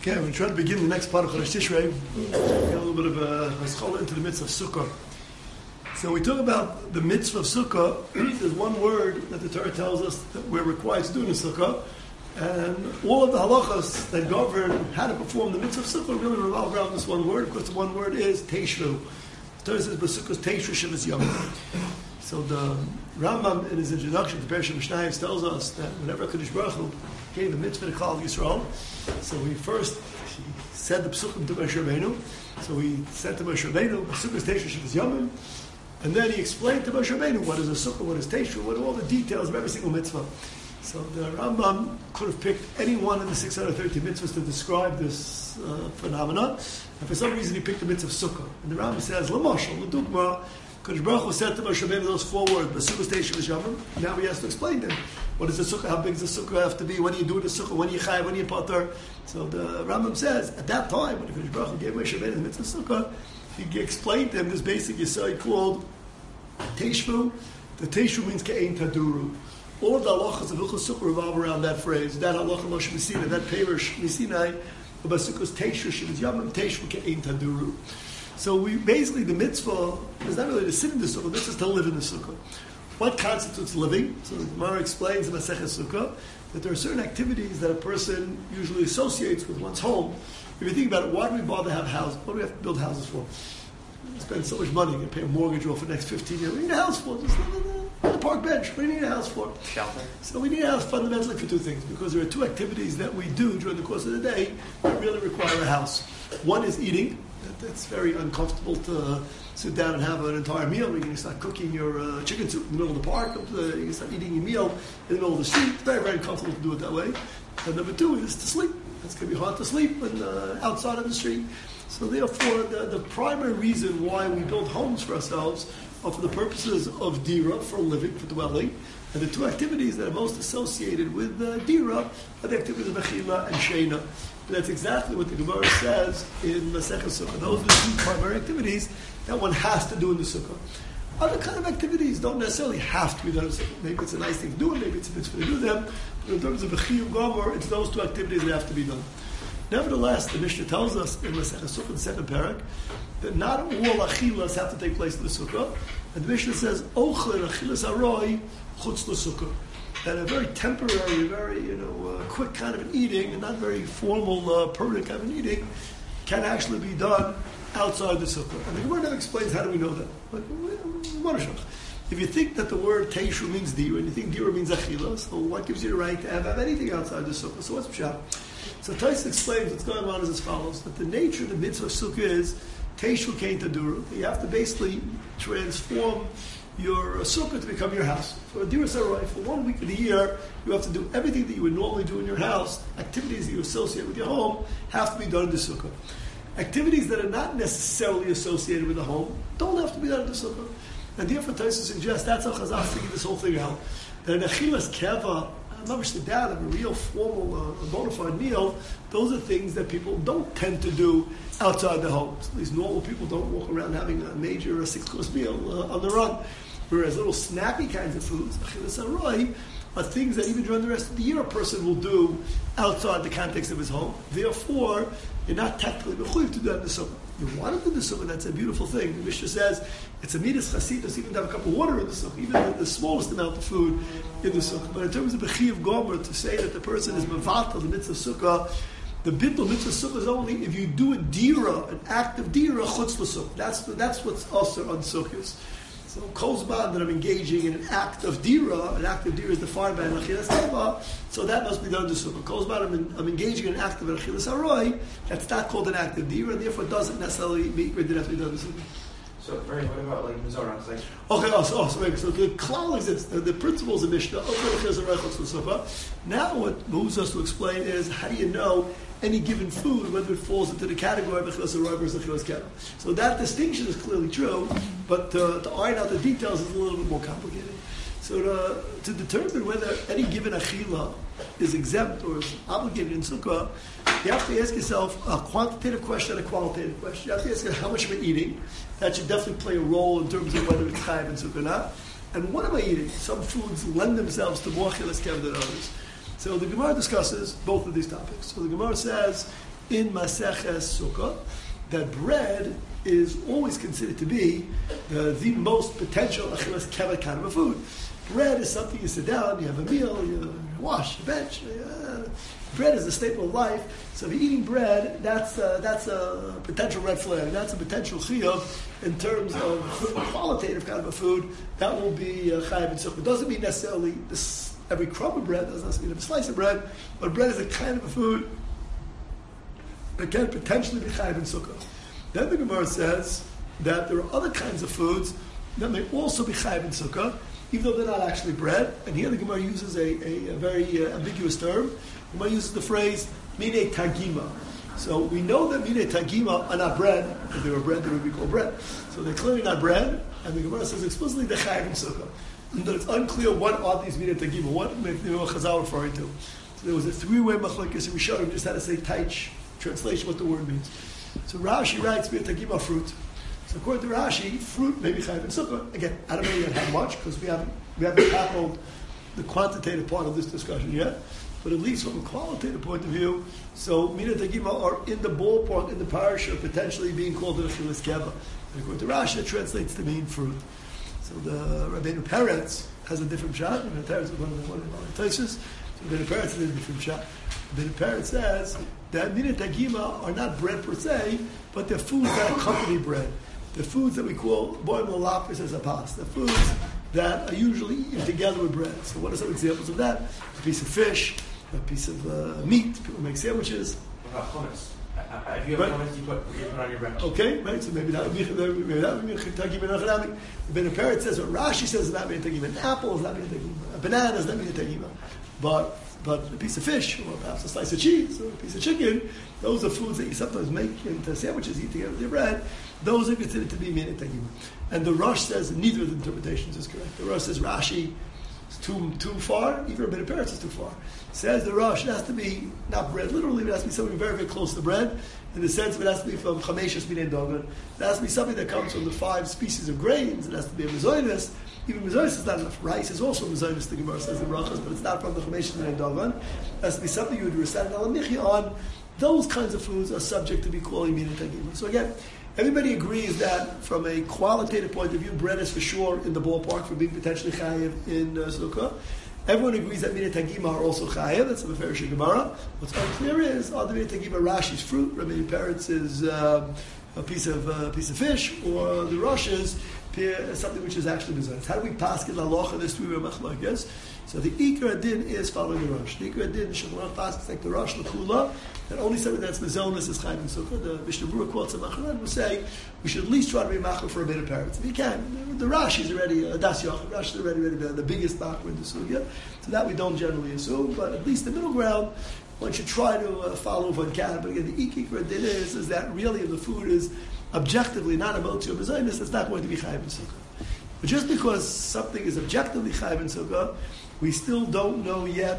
Okay, we're trying to begin the next part of Chodesh Tishrei. Get a little bit of a scholar into the mitzvah of Sukkah. So we talk about the mitzvah of Sukkah. There's one word that the Torah tells us that we're required to do in the Sukkah, and all of the halachas that govern how to perform the mitzvah of Sukkah really revolve around this one word, because the one word is Teishvu. The Torah says, "B'Sukkah's Teishvu Shivas Yom." So the Rambam, in his introduction to Parashat Mishnayos, tells us that whenever HaKadosh Baruch Hu gave a mitzvah to Klal Yisrael, so he said the Psukim to Moshe Rabbeinu. So he said to Moshe Rabbeinu, "B'Sukkah's Teishvu Shivas Yom," and then he explained to Moshe Rabbeinu what is a Sukkah, what is Teishvu, what are all the details of every single mitzvah. So the Rambam could have picked any one of the 613 mitzvahs to describe this phenomena, and for some reason he picked the mitzvah of Sukkah. And the Rambam says, "L'mashal, l'dugma, Kadosh Baruch Hu said to Moshe Rabbeinu those 4 words, "B'Sukkah's Teishvu Shivas Yom." Now he has to explain them. What is the Sukkah? How big does the Sukkah have to be? When do you do the Sukkah? When do you chayav? When do you pater? So the Rambam says, at that time, when Kadosh Baruch Hu gave Moshe Rabbeinu the mitzvah of Sukkah, he explained to him this basic yesod called Teishvu. The Teishvu means Ke'ein Taduru. All of the halachas of Hilchos Sukkah revolve around that phrase. That halacha Moshe Messina, that Perush Missinai, about Sukkah's Teishvu Shivas Yom, Teishvu Ke'ein Taduru. So we basically, the mitzvah is not really to sit in the Sukkah, the mitzvah is to live in the Sukkah. What constitutes living? So the Gemara explains in Masechet Sukkah that there are certain activities that a person usually associates with one's home. If you think about it, why do we bother to have houses? What do we have to build houses for? We spend so much money and pay a mortgage off for the next 15 years. What do you need a house for? Just live on the park bench. What do you need a house for? Shelter. So we need a house fundamentally for 2 things, because there are 2 activities that we do during the course of the day that really require a house. One is eating. It's very uncomfortable to sit down and have an entire meal. You're going to start cooking your chicken soup in the middle of the park. You can start eating your meal in the middle of the street. It's very, very uncomfortable to do it that way. And number 2 is to sleep. It's going to be hard to sleep outside on the street. So therefore, the primary reason why we build homes for ourselves are for the purposes of dira, for living, for dwelling. And the 2 activities that are most associated with dira are the activities of Achila and Sheina. And that's exactly what the Gemara says in Masechet Sukkah. Those are the 2 primary activities that one has to do in the Sukkah. Other kind of activities don't necessarily have to be done in the Sukkah. Maybe it's a nice thing to do, maybe it's a mitzvah to do them. But in terms of a Chiyuv Gomer, it's those 2 activities that have to be done. Nevertheless, the Mishnah tells us in Masechet Sukkah, the 2nd parak, that not all achilas have to take place in the Sukkah. And the Mishnah says, "Ochel achilas aroi chutz l'Sukkah." That a very temporary, very quick kind of an eating, and not very formal, permanent kind of an eating, can actually be done outside the Sukkah. And the Gemara never explains how do we know that. If you think that the word Teishu means Dira, and you think Dira means Achila, so what gives you the right to have anything outside the Sukkah? So what's Pshat? So Tais explains what's going on as follows, that the nature of the mitzvah of Sukkah is Teishu Kein Taduru. You have to basically transform your sukkah to become your house. For a Dira Sarai, for 1 week of the year, you have to do everything that you would normally do in your house. Activities that you associate with your home have to be done in the sukkah. Activities that are not necessarily associated with the home don't have to be done in the sukkah. And therefore, Taisa suggests that's how Chazal figured this whole thing out. That an achilas keva, the down of a real formal, bona fide meal, those are things that people don't tend to do outside the homes. At least normal people don't walk around having a major 6-course meal on the run. Whereas little snappy kinds of foods, achilas aroi, are things that even during the rest of the year a person will do outside the context of his home. Therefore, you're not technically mechuyev to do that in the sukkah. You want to do the sukkah, that's a beautiful thing. The Mishnah says it's a midas chasidus even to have a cup of water in the sukkah, even the smallest amount of food in the sukkah. But in terms of B'chiyav Gomer, to say that the person is mevatel the mitzvah sukkah, the bittul mitzvah sukkah is only if you do a dira, an act of dira, chutz l'sukkah. That's what's also on sukkahs. So kozban that I'm engaging in an act of dira is defined by an achilas keva, so that must be done to sukkah. Kozban I'm engaging in an act of an achilas aroi, that's not called an act of dira, and therefore doesn't necessarily mean it have to be done to sukkah. So, what about like Mizorah? So the klal is the principles of Mishnah. Now what moves us to explain is how do you know any given food, whether it falls into the category of Achilas Aroi versus Achilas Keva. So that distinction is clearly true, but to iron out the details is a little bit more complicated. So to determine whether any given Achila is exempt or is obligated in Sukkah, you have to ask yourself a quantitative question and a qualitative question. You have to ask yourself how much am I eating? That should definitely play a role in terms of whether it's chayav in Sukkah or not. And what am I eating? Some foods lend themselves to more Achilas Keva than others. So the Gemara discusses both of these topics. So the Gemara says, in Maseches Sukkah that bread is always considered to be the most potential achilas keva kind of a food. Bread is something you sit down, you have a meal, you wash, you bench. Bread is a staple of life. So if you're eating bread, that's a potential red flag. That's a potential chiyuv in terms of qualitative kind of a food. That will be chayav and sukkah. It doesn't mean necessarily every crumb of bread, doesn't necessarily mean every slice of bread, but bread is a kind of a food that can potentially be chayav and sukkah. Then the Gemara says that there are other kinds of foods that may also be chayav and sukkah, even though they're not actually bread. And here the Gemara uses a very ambiguous term. The Gemara uses the phrase mine tagima. So we know that mine tagima are not bread. If they were bread, they would be called bread. So they're clearly not bread. And the Gemara says explicitly they're chayav and sukkah. And that it's unclear what are these mine tagima. What may the Chazal referring to? So there was a three-way machlokes. We showed him just how to say taich translation what the word means. So Rashi writes mine tagima fruit. So according to Rashi, fruit may be chayav and sukkah. Again, I don't know yet how much because we haven't tackled the quantitative part of this discussion yet. But at least from a qualitative point of view, so mina tagima are in the ballpark in the parasha of potentially being called an achilas keva. And according to Rashi, it translates to mean fruit. So the Rabbeinu Peretz has a different shot. Rabbeinu Peretz is one of the Tosos. So Rabbeinu Peretz has a different shot. Rabbeinu Peretz says that mina tagima are not bread per se, but they're foods that accompany bread. The foods that we call boim lalapis as a pas. The foods that are usually eaten together with bread. So what are some examples of that? A piece of fish, a piece of meat. People make sandwiches. What about hummus? If you have hummus, you put on your bread. Okay, right. So maybe that would be tagim and achanami. Ben Peretz says what Rashi says is not being tagim. An apple is not being tagim. A banana is not being tagim. But a piece of fish, or perhaps a slice of cheese, or a piece of chicken, those are foods that you sometimes make into sandwiches, eat together with your bread. Those are considered to be minei tagima. And the Rosh says neither of the interpretations is correct. The Rosh says Rashi is too far, even Rabbeinu Peretz is too far. Says the Rosh, it has to be not bread literally, but it has to be something very, very close to bread, in the sense of it has to be from chameshes minei dogan. It has to be something that comes from the 5 species of grains. It has to be a mezoinus. Even mezoinus is not enough. Rice is also mezoinus, the Gemara says in Brachos, but it's not from the chameshes minei dogan. It has to be something you would recite an alamichi on. Those kinds of foods are subject to be calling minei tagima. So again, everybody agrees that from a qualitative point of view, bread is for sure in the ballpark for being potentially chayiv in Sukkah. Everyone agrees that minei tagima are also chayiv. That's a Meferish Gemara. What's unclear is, are the minei tagima Rashi's fruit? Rabbeinu Peretz is a piece of fish, or the Rosh is something which is actually mezonos. How do we pass in halacha this three-way machlokes? So the Ikar Adin is following the Rosh. The Ikar Adin, Shulchan Aruch is like the Rosh L'Kula, that only something that's mezonos is chayiv in sukkah. The Mishnah Berurah quotes a Macharan will say we should at least try to be machal for a bit of parrots. If you can, the Rashi is already Das Yochid. Rashi is already the biggest machal in the sugya. So that we don't generally assume, but at least the middle ground one should try to follow if one can. But again, the Ikar Adin is that really if the food is objectively not a motzi or mezonos, it's not going to be chayiv in sukkah. But just because something is objectively chayiv in sukkah, we still don't know yet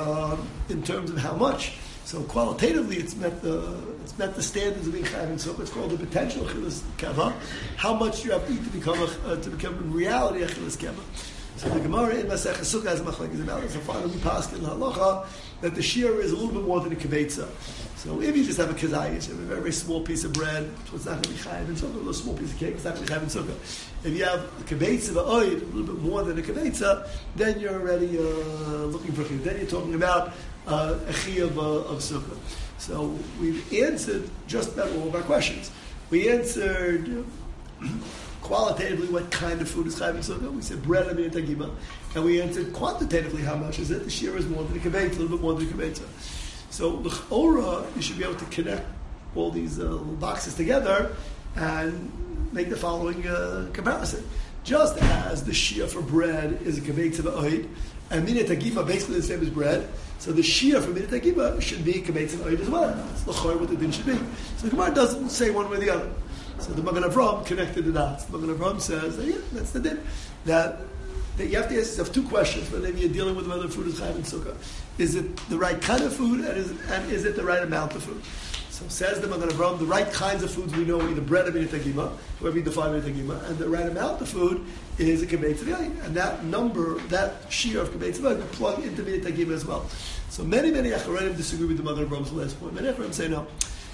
in terms of how much. So qualitatively, it's met the standards of being chayav in sukkah. It's called the potential achilas keva. How much you have to eat to become in reality achilas keva. So the Gemara in Maseches Sukkah has a machlokes about it. So finally, we pass in halacha that the shear is a little bit more than a kibetza. So if you just have a kazayis, you have a very, very small piece of bread, so it's not going to be chayav in sukkah. A little small piece of cake, it's not going to be chayav in sukkah. If you have a kibetza of a little bit more than a kibetza, then you're already looking for chiyuv. Then you're talking about a chiyuv of sukkah. So we've answered just about all of our questions. We answered qualitatively what kind of food is chayav in sukkah. We said bread and minei tagima, and we answered quantitatively how much is it. The shear is more than a kibetza, a little bit more than a kibetza. So l'chora, you should be able to connect all these little boxes together and make the following comparison. Just as the shia for bread is a kibetza v'oid, and minei tagima basically the same as bread, so the shia for minei tagima should be kibetza v'oid as well. That's l'chora what the din should be. So the Gemara doesn't say one way or the other. So the Magen Avraham connected the dots. The Magen Avraham says, that's the din. That you have to ask yourself 2 questions whenever you're dealing with whether food is chayav in sukkah. Is it the right kind of food, and is it the right amount of food? So says the Magen Avraham, the right kinds of foods we know are either bread or minei tagima, whoever you define minei tagima, and the right amount of food is a kibetza v'yayin. And that number, that shear of kibetza v'yayin, you plug into minei tagima as well. So many Acharonim disagree with the Magen Avraham's last point. Many Acharonim say no.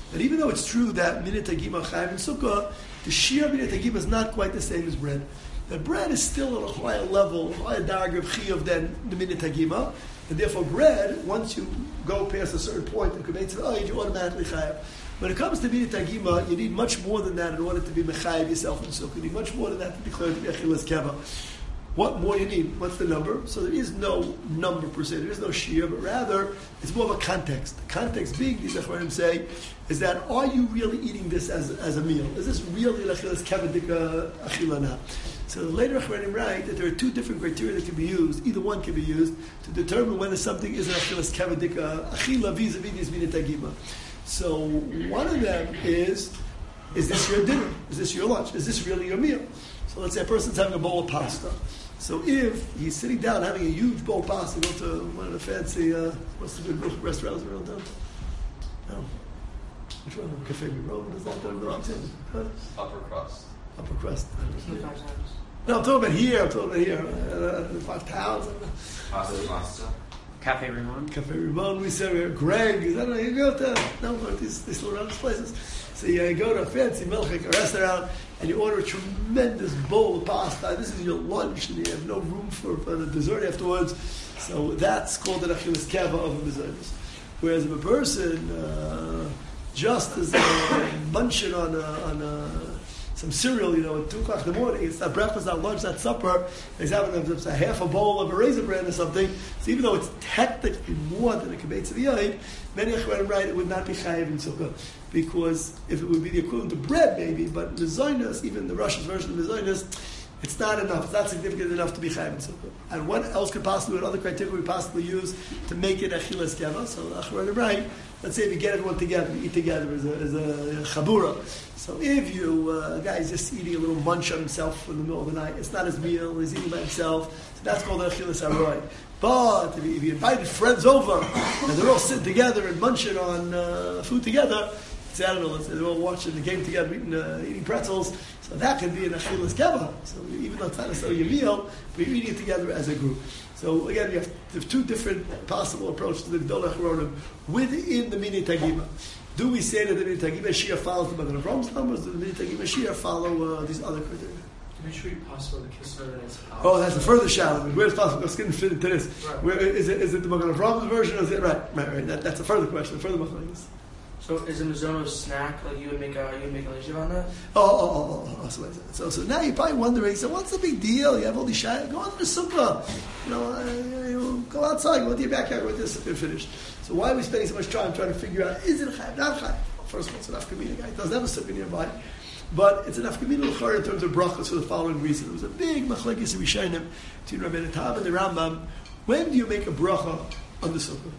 that even though it's true that minit tagima chayiv in sukkah, the shear minit tagima is not quite the same as bread. That bread is still at a higher level, higher darg of chiyuv than the minit tagima, and therefore bread, once you go past a certain point in Kubeitz V'Ayid, you automatically chayiv. When it comes to minit tagima, you need much more than that in order to be mechayiv yourself in sukkah. You need much more than that to declare to be achilas keva. What more you need? What's the number? So there is no number per se. There is no shear, but rather it's more of a context. The context being, these Achronim say, is that are you really eating this as a meal? Is this really achilas keva dika achila now? So later Achronim write that there are two different criteria that can be used. Either one can be used to determine whether something is an achilas keva dika achila vis-a-vis this minit tagima. So one of them is this your dinner? Is this your lunch? Is this really your meal? So let's say a person's having a bowl of pasta. So if he's sitting down having a huge bowl of pasta, go to one of the fancy, what's the good restaurants around town? No. Which one? Cafe Road? Is that the wrong thing? Upper crust. Upper crust. No, I'm talking about here. 5 towns. Pasta. Cafe Ramon. Cafe Ramon, we say, Greg, I don't know, you go to, no, these little around these places. So you go to a fancy milchik, a restaurant, and you order a tremendous bowl of pasta. This is your lunch, and you have no room for the dessert afterwards. So that's called an achilas keva of a mezainis. Whereas if a person just is munching on some cereal, at 2 o'clock in the morning, it's not breakfast, not lunch, not supper, he's having a half a bowl of a raisin bread or something. So even though it's technically more than a kibbutz v'yayid, many Achronim write it would not be chayiv in sukkah. Because if it would be the equivalent to bread, maybe, but mezainis, even the Russian version of mezainis, it's not enough. It's not significant enough to be chayiv in sukkah. And what else could possibly, what other criteria could we possibly use to make it achilas keva? So Achronim write, let's say if you get everyone together, you eat together as a chabura. So if a guy is just eating a little munch on himself in the middle of the night, it's not his meal, he's eating by himself, so that's called achilas haroy. But if you invited friends over and they're all sitting together and munching on food together, say, I don't know, they're all watching the game together, eating pretzels, so that can be an achilas keva. So even though it's not necessarily your meal, but you're eating it together as a group. So again, you have two different possible approaches to the Gdolei Achronim within the minit tagima. Do we say that the minit tagima shia follows the Magen Avram's numbers? Do the minit tagima shia follow these other criteria? Can we treat possible the kisser and its house? Oh, that's a further shallow. Where's possible? Let's get into fit into this. Right. Where is it the Magen Avram's version or is it right? That's a further question, a further machlokes. So is a mizono snack like you would make a leishiv on that? So now you're probably wondering, so what's the big deal? You have all these shayla, go on to the sukkah. Go outside, go into your backyard, go into the sukkah and finish. So why are we spending so much time trying to figure out, is it chayav, not chayav? Well, first of all, it's an afkamina guy. He doesn't have a sukkah nearby. But it's an afkamina l'chor in terms of brachas for the following reason. It was a big machlekes Rishonim between Rabbeinu Tam and the Rambam. When do you make a bracha on the sukkah?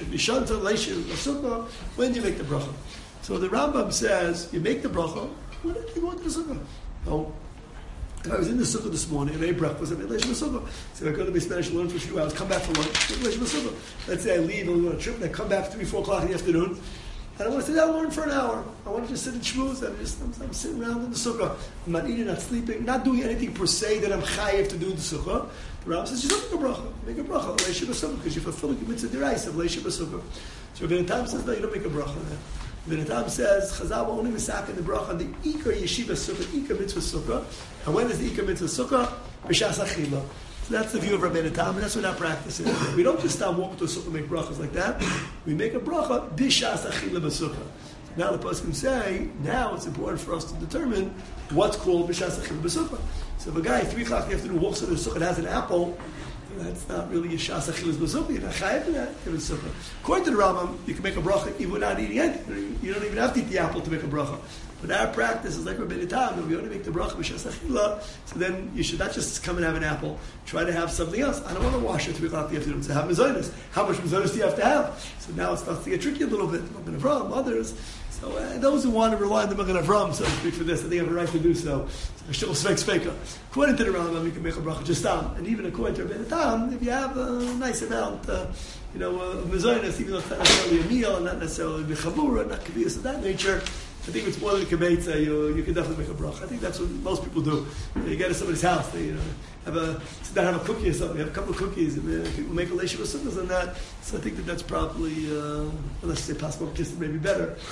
When do you make the bracha? So the Rambam says, you make the bracha when you go into the sukkah. No. If I was in the sukkah this morning and I ate breakfast, I made leish b'sukkah. So I go to my Spanish lunch for a few hours, come back for lunch, make leish b'sukkah. Let's say I leave and we go on a trip and I come back 3, 4 o'clock in the afternoon, and I want to sit down and learn for an hour. I want to just sit and schmooze. I'm sitting around in the sukkah. I'm not eating, not sleeping, not doing anything per se that I'm chayiv to do in the sukkah. The Rambam says, you don't make a bracha. Make a bracha, leish b'sukkah, because you're fulfilling the mitzvah deraisa of leish b'sukkah. So Rabbeinu Tam says, no, you don't make a bracha. Rabbeinu Tam says, Chazal will only misak in the bracha on the ikar yeshiva sukkah, ikar mitzvah sukkah. And when is the ikar mitzvah sukkah? B'shas achila. So that's the view of Rabbeinu Tam, and that's what our practice is. We don't just stop walking to a sukkah and make brachas like that. We make a bracha, b'shas achila b'sukkah. So now the person can say, now it's important for us to determine what's called b'shas achila b'sukkah. So if a guy 3 o'clock in the afternoon walks into the sukkah and has an apple, that's not really a shas achilas b'sukkah. You're not chayav in that in sukkah. According to the Rambam, you can make a bracha even without eating anything. You don't even have to eat the apple to make a bracha. But our practice is like Rabbeinu Tam. If we only make the bracha b'shas achila, so then you should not just come and have an apple. Try to have something else. I don't want to wash it 3 o'clock in the afternoon. So have mezainis. How much mezainis do you have to have? So now it starts to get tricky a little bit. Magen Avram, others. So those who want to rely on the Magen Avram, so to speak, for this, I think have a right to do so. According to the Rambam, you can make a bracha just down. And even according to Rabbeinu Tam, if you have a nice amount, of mezainis, even though it's not necessarily a meal, and not necessarily bechavura, not kaviyas of that nature, I think it's more than a kibbutz. You can definitely make a bracha. I think that's what most people do. You get to somebody's house, they have a cookie or something. You have a couple of cookies, and people make a leish b'sukkah on that. So I think that's probably, unless you say possible, just maybe better.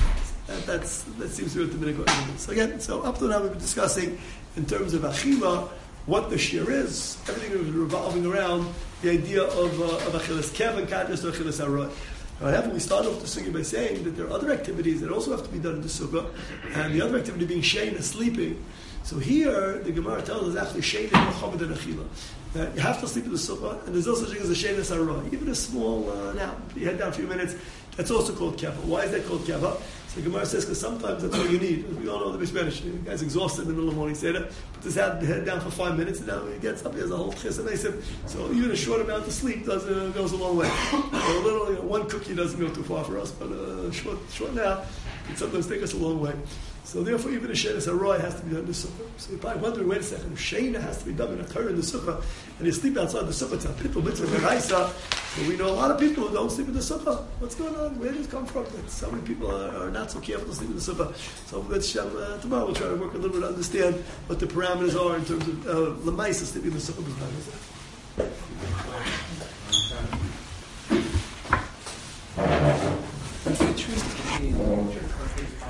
That seems to be the minhag. So again, so up to now we've been discussing in terms of achila what the shear is. Everything is revolving around the idea of achilas kev and kaddish to achilas aroy. However, we start off the sukkah by saying that there are other activities that also have to be done in the sukkah, and the other activity being shein is sleeping. So here, the Gemara tells us actually shein is mechamed and achila. That you have to sleep in the sukkah, and there's no such thing as a shein aroy. Even a small nap, you head down a few minutes, that's also called keva. Why is that called keva? So the Gemara says because sometimes that's all you need. We all know the Spanish. The guy's exhausted in the middle of the morning. Say that, put his head down for 5 minutes, and now he gets up. He has a whole chesed. So even a short amount of sleep goes a long way. So a little, one cookie doesn't go too far for us, but short nap can sometimes take us a long way. So therefore, even a sheina saroy has to be done in the sukkah. So you're probably wondering, wait a second, if sheina has to be done in a Torah in the sukkah, and you sleep outside the sukkah, it's a pitful mitzvah deraisa. So we know a lot of people who don't sleep in the sukkah. What's going on? Where does it come from? That so many people are not so careful to sleep in the sukkah. So tomorrow we'll try to work a little bit to understand what the parameters are in terms of lemaisa sleeping in the sukkah. If you choose to be